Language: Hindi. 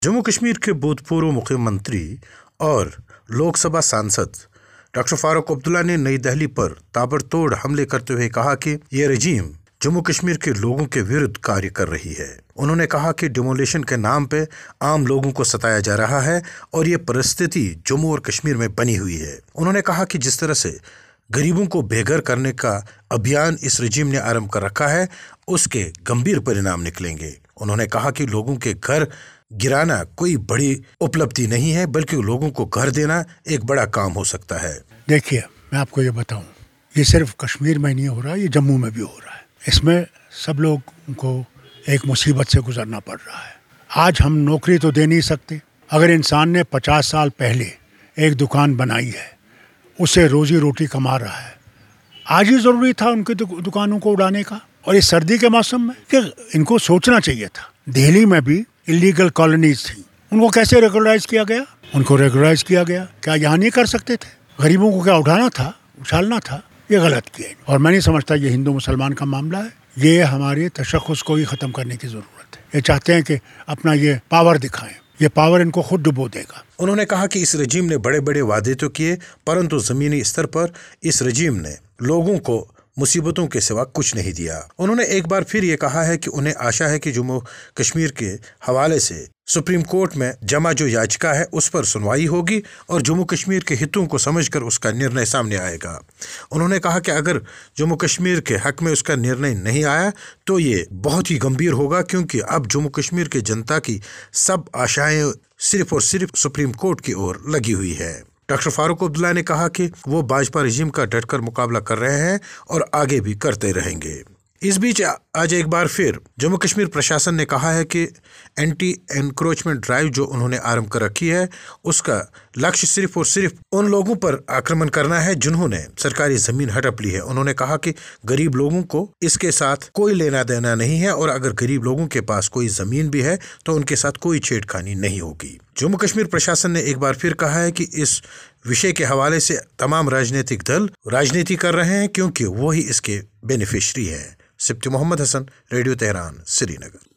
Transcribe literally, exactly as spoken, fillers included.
जम्मू कश्मीर के भूतपूर्व मुख्यमंत्री और लोकसभा सांसद डॉक्टर फारूक अब्दुल्ला ने नई दिल्ली पर ताबड़तोड़ हमले करते हुए कहा कि यह रजीम जम्मू कश्मीर के लोगों के विरुद्ध कार्य कर रही है। उन्होंने कहा कि डिमोलिशन के नाम पे आम लोगों को सताया जा रहा है और ये परिस्थिति जम्मू और कश्मीर में बनी हुई है। उन्होंने कहा कि जिस तरह से गरीबों को बेघर करने का अभियान इस रजीम ने आरंभ कर रखा है, उसके गंभीर परिणाम निकलेंगे। उन्होंने कहा कि लोगों के घर गिराना कोई बड़ी उपलब्धि नहीं है, बल्कि लोगों को घर देना एक बड़ा काम हो सकता है। देखिए, मैं आपको ये बताऊं, ये सिर्फ कश्मीर में नहीं हो रहा, ये जम्मू में भी हो रहा है। इसमें सब लोगों को एक मुसीबत से गुजरना पड़ रहा है। आज हम नौकरी तो दे नहीं सकते। अगर इंसान ने पचास साल पहले एक दुकान बनाई है, उससे रोजी रोटी कमा रहा है, आज ही जरूरी था उनकी दुकानों को उड़ाने का। और इस सर्दी के मौसम में कि इनको सोचना चाहिए था। दिल्ली में भी इलीगल कॉलोनीज थी, उनको कैसे रेगुलराइज किया गया? उनको रेगुलराइज किया गया। क्या यहाँ नहीं कर सकते थे? गरीबों को क्या उठाना था, उछालना था? ये गलत किया। और मैं नहीं समझता ये हिंदू मुसलमान का मामला है। ये हमारे तशख़्ख़ुस को ही ख़त्म करने की ज़रूरत है। ये चाहते हैं कि अपना ये पावर दिखाएं, ये पावर इनको खुद डुबो देगा। उन्होंने कहा कि इस रजीम ने बड़े बड़े वादे तो किए, परंतु ज़मीनी स्तर पर इस रजीम ने लोगों को मुसीबतों के सिवा कुछ नहीं दिया। उन्होंने एक बार फिर ये कहा है कि उन्हें आशा है कि जम्मू कश्मीर के हवाले से सुप्रीम कोर्ट में जमा जो याचिका है उस पर सुनवाई होगी और जम्मू कश्मीर के हितों को समझकर उसका निर्णय सामने आएगा। उन्होंने कहा कि अगर जम्मू कश्मीर के हक में उसका निर्णय नहीं आया तो ये बहुत ही गंभीर होगा, क्योंकि अब जम्मू कश्मीर की जनता की सब आशाएं सिर्फ और सिर्फ सुप्रीम कोर्ट की ओर लगी हुई है। डॉक्टर फारूक अब्दुल्ला ने कहा कि वो भाजपा रजीम का डटकर मुकाबला कर रहे हैं और आगे भी करते रहेंगे। इस बीच आज एक बार फिर जम्मू कश्मीर प्रशासन ने कहा है कि एंटी एनक्रोचमेंट ड्राइव जो उन्होंने आरंभ कर रखी है, उसका लक्ष्य सिर्फ और सिर्फ उन लोगों पर आक्रमण करना है जिन्होंने सरकारी जमीन हड़प ली है। उन्होंने कहा कि गरीब लोगों को इसके साथ कोई लेना देना नहीं है और अगर गरीब लोगों के पास कोई जमीन भी है तो उनके साथ कोई छेड़खानी नहीं होगी। जम्मू कश्मीर प्रशासन ने एक बार फिर कहा है कि इस विषय के हवाले से तमाम राजनीतिक दल राजनीति कर रहे हैं, क्योंकि वो ही इसके बेनिफिशरी हैं। Sibti Mohammad Hasan, radio Tehran, Srinagar.